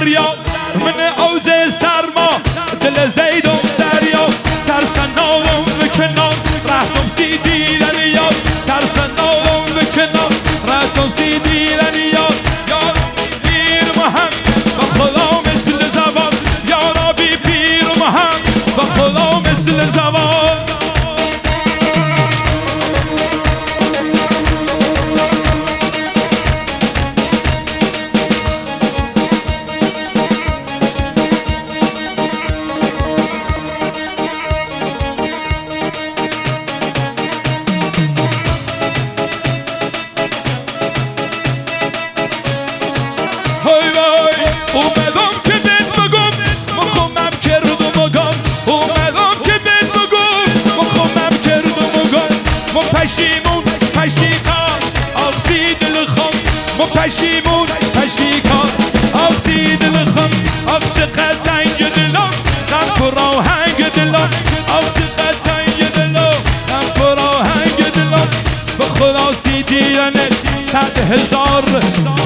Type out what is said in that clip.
دریا من اوج سرما دل زیدم دریا ترسن نالم بکنم رفتم سی دیدن یاد ترسن نالم بکنم رفتم سی دیدن یاد یا پیر محمد و خدا مثل زبان یا ربی پیر محمد و خدا مثل زبان اومدم که بهت بگم مخمم کردم و گم اومدم که بهت بگم مخمم کردم و گم ما پشیمون پشیکان آقسی دل خم ما پشیمون پشیکان آقسی دل خم آق چقدر تنگ دلم غم پر آهنگ دلم آق چقدر تنگ دلم غم پر آهنگ دلم به خدا سی دیانت 100,000